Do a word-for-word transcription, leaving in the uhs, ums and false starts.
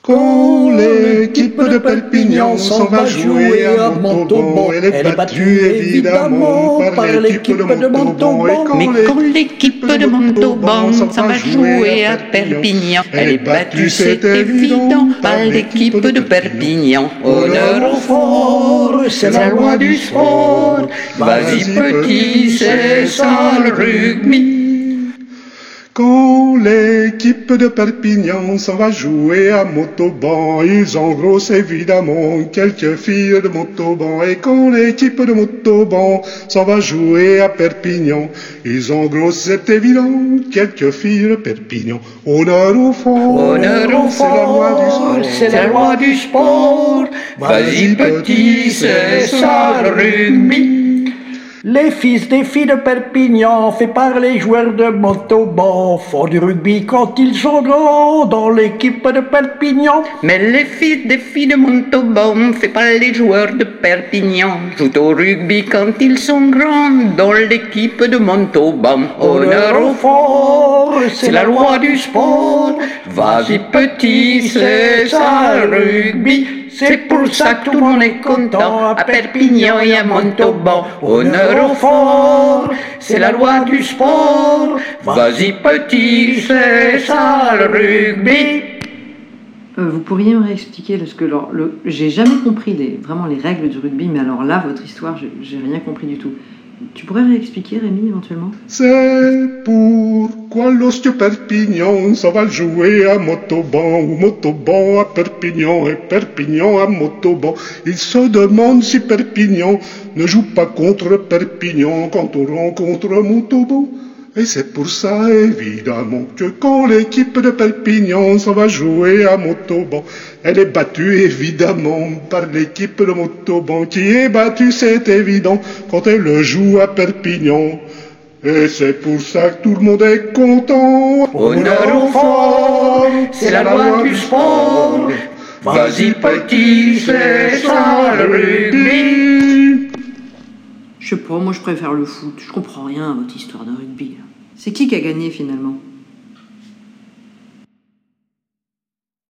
Quand l'équipe de Perpignan s'en va jouer à Montauban, elle est battue évidemment par l'équipe de Montauban. Mais quand l'équipe de Montauban s'en va jouer à Perpignan, elle est battue, c'est évident, par l'équipe de Perpignan. Honneur au fort, c'est la loi du sport. Vas-y petit, c'est ça le rugby. Quand l'équipe de Perpignan s'en va jouer à Montauban, ils engrossent évidemment quelques filles de Montauban. Et quand l'équipe de Montauban s'en va jouer à Perpignan, ils engrossent, c'est évident, quelques filles de Perpignan. Honneur au fort, Honneur au fort, c'est la loi du sport. Vas-y petit, c'est ça le rugby. Les fils des filles de Perpignan, faits par les joueurs de Montauban, font du rugby quand ils sont grands dans l'équipe de Perpignan. Mais les fils des filles de Montauban, faits par les joueurs de Perpignan, jouent au rugby quand ils sont grands dans l'équipe de Montauban. Honneur au fort, c'est la loi du sport. Vas-y petit, c'est ça le rugby. C'est pour ça que tout le monde est content à Perpignan et à Montauban. Honneur au fort, c'est la loi du sport. Vas-y petit, c'est ça le rugby. Euh, vous pourriez me réexpliquer, parce que alors, le, j'ai jamais compris les, vraiment les règles du rugby, mais alors là, votre histoire, j'ai, j'ai rien compris du tout. Tu pourrais réexpliquer, Rémi, éventuellement? C'est pourquoi lorsque Perpignan s'en va jouer à Montauban, ou Montauban à Perpignan, et Perpignan à Montauban, ils se demandent si Perpignan ne joue pas contre Perpignan quand on rencontre Montauban. Et c'est pour ça, évidemment, que quand l'équipe de Perpignan s'en va jouer à Montauban, elle est battue, évidemment, par l'équipe de Montauban, qui est battue, c'est évident, quand elle joue à Perpignan. Et c'est pour ça que tout le monde est content. Honneur au fort, c'est la loi du sport. Vas-y petit, c'est ça le rugby. Je sais pas, moi je préfère le foot, je comprends rien à votre histoire de rugby. Là. C'est qui qui a gagné finalement?